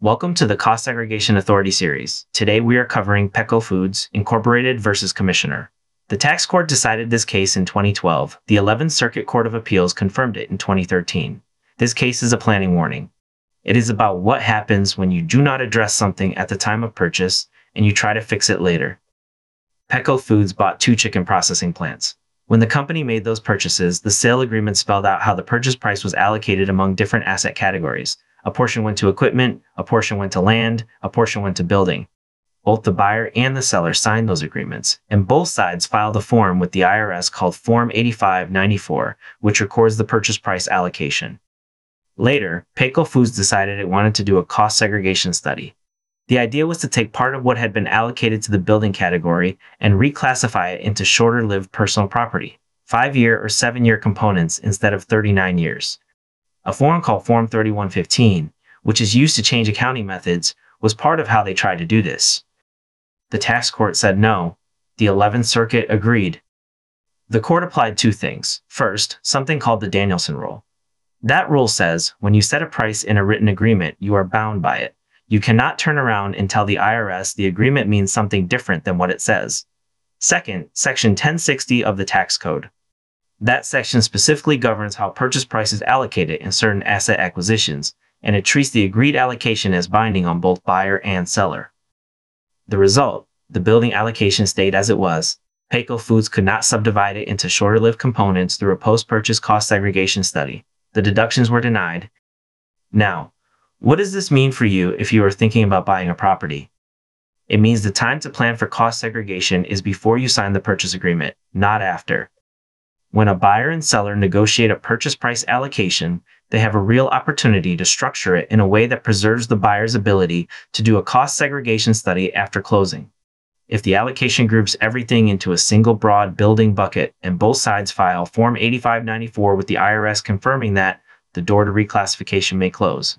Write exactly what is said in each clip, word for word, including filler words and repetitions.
Welcome to the Cost Segregation Authority series. Today we are covering Petco Foods, Incorporated versus Commissioner. The tax court decided this case in twenty twelve. The eleventh Circuit Court of Appeals confirmed it in twenty thirteen. This case is a planning warning. It is about what happens when you do not address something at the time of purchase and you try to fix it later. Petco Foods bought two chicken processing plants. When the company made those purchases, the sale agreement spelled out how the purchase price was allocated among different asset categories. A portion went to equipment, a portion went to land, a portion went to building. Both the buyer and the seller signed those agreements, and both sides filed a form with the I R S called Form eighty-five ninety-four, which records the purchase price allocation. Later, Petco Foods decided it wanted to do a cost segregation study. The idea was to take part of what had been allocated to the building category and reclassify it into shorter-lived personal property, five-year or seven-year components instead of thirty-nine years. A form called Form thirty-one fifteen, which is used to change accounting methods, was part of how they tried to do this. The tax court said no. The eleventh Circuit agreed. The court applied two things. First, something called the Danielson Rule. That rule says when you set a price in a written agreement, you are bound by it. You cannot turn around and tell the I R S the agreement means something different than what it says. Second, Section ten sixty of the Tax Code. That section specifically governs how purchase price is allocated in certain asset acquisitions, and it treats the agreed allocation as binding on both buyer and seller. The result, the building allocation stayed as it was. Petco Foods could not subdivide it into shorter-lived components through a post-purchase cost segregation study. The deductions were denied. Now, what does this mean for you if you are thinking about buying a property? It means the time to plan for cost segregation is before you sign the purchase agreement, not after. When a buyer and seller negotiate a purchase price allocation, they have a real opportunity to structure it in a way that preserves the buyer's ability to do a cost segregation study after closing. If the allocation groups everything into a single broad building bucket and both sides file Form eighty-five ninety-four with the I R S confirming that, the door to reclassification may close.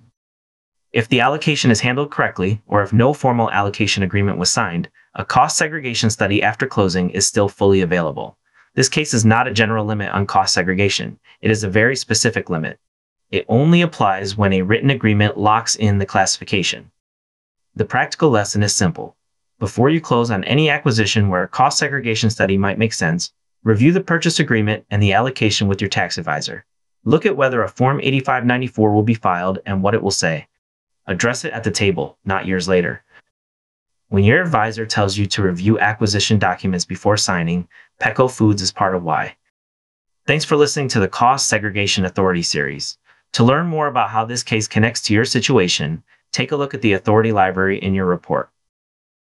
If the allocation is handled correctly, or if no formal allocation agreement was signed, a cost segregation study after closing is still fully available. This case is not a general limit on cost segregation. It is a very specific limit. It only applies when a written agreement locks in the classification. The practical lesson is simple. Before you close on any acquisition where a cost segregation study might make sense, review the purchase agreement and the allocation with your tax advisor. Look at whether a Form eighty-five ninety-four will be filed and what it will say. Address it at the table, not years later. When your advisor tells you to review acquisition documents before signing, Petco Foods is part of why. Thanks for listening to the Cost Segregation Authority series. To learn more about how this case connects to your situation, take a look at the Authority Library in your report.